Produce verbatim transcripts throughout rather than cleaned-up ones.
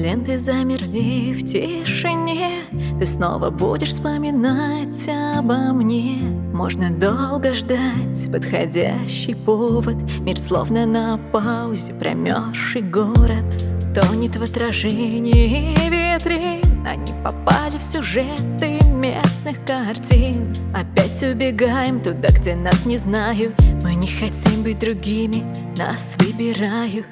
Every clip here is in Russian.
ленты замерли в тишине. Ты снова будешь вспоминать обо мне. Можно долго ждать подходящий повод. Мир словно на паузе, промерзший город тонет в отражении витрин. Они попали в сюжеты местных картин. Опять убегаем туда, где нас не знают. Мы не хотим быть другими, нас выбирают.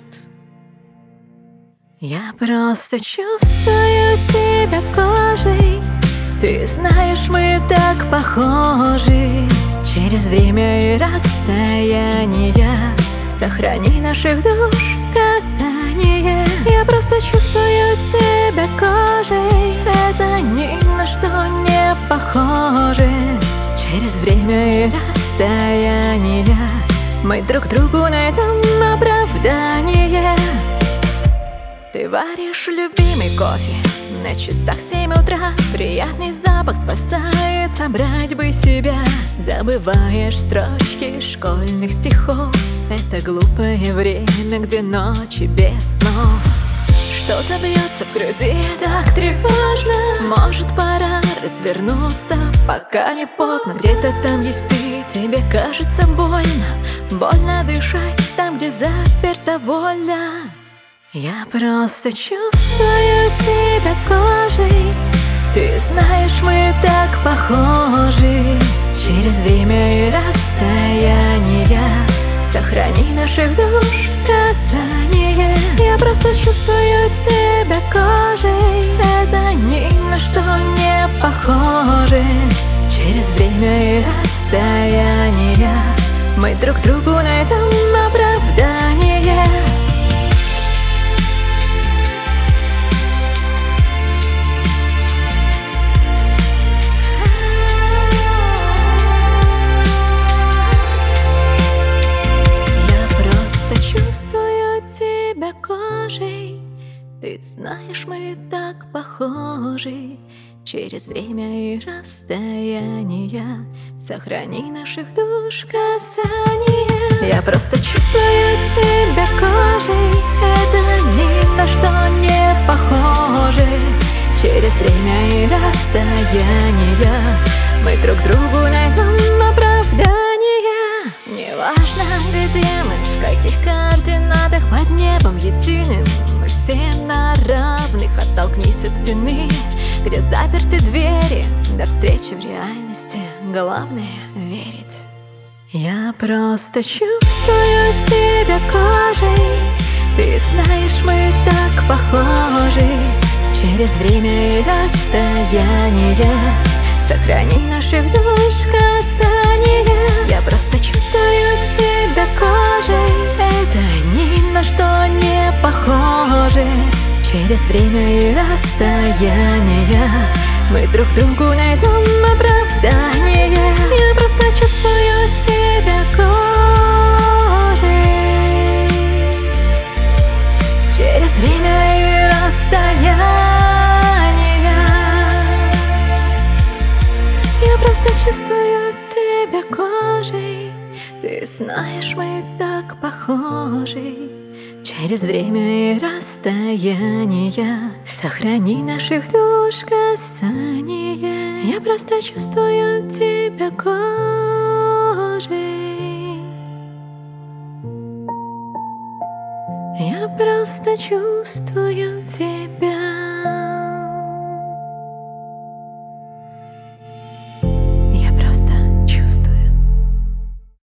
Я просто чувствую тебя кожей. Ты знаешь, мы так похожи. Через время и расстояние сохрани наших душ касание. Я просто чувствую тебя кожей. Это ни на что не похоже. Через время и расстояние мы друг другу найдем оправдание. Ты варишь любимый кофе, на часах семь утра. Приятный запах спасает, собрать бы себя. Забываешь строчки школьных стихов. Это глупое время, где ночи без снов. Что-то бьется в груди, так тревожно. Может, пора развернуться, пока не поздно. Где-то там есть ты, тебе кажется больно. Больно дышать там, где заперта воля. Я просто чувствую тебя кожей. Ты знаешь, мы так похожи. Через время и расстояние сохрани наших душ касание. Я просто чувствую тебя кожей. Это ни на что не похоже. Через время и расстояние мы друг другу найдем оправдание. Чувствую тебя кожей. Ты знаешь, мы так похожи. Через время и расстояние сохрани наших душ касание. Я просто чувствую тебя кожей. Это ни на что не похоже. Через время и расстояние мы друг другу найдем оправдание. Неважно, где мы, в каких координатах под небом единым. Мы все на равных, оттолкнись от стены, где заперты двери. До встречи в реальности, главное верить. Я просто чувствую тебя кожей. Ты знаешь, мы так похожи. Через время и расстояние сохрани наших душ касание. Я просто чувствую тебя кожей. Это ни на что не похоже. Через время и расстояние мы друг другу найдем оправдание. Я просто чувствую тебя кожей. Через время и расстояние я просто чувствую тебя кожей. Ты знаешь, мы так похожи. Через время и расстояние сохрани наших душ касание. Я просто чувствую тебя кожей. Я просто чувствую тебя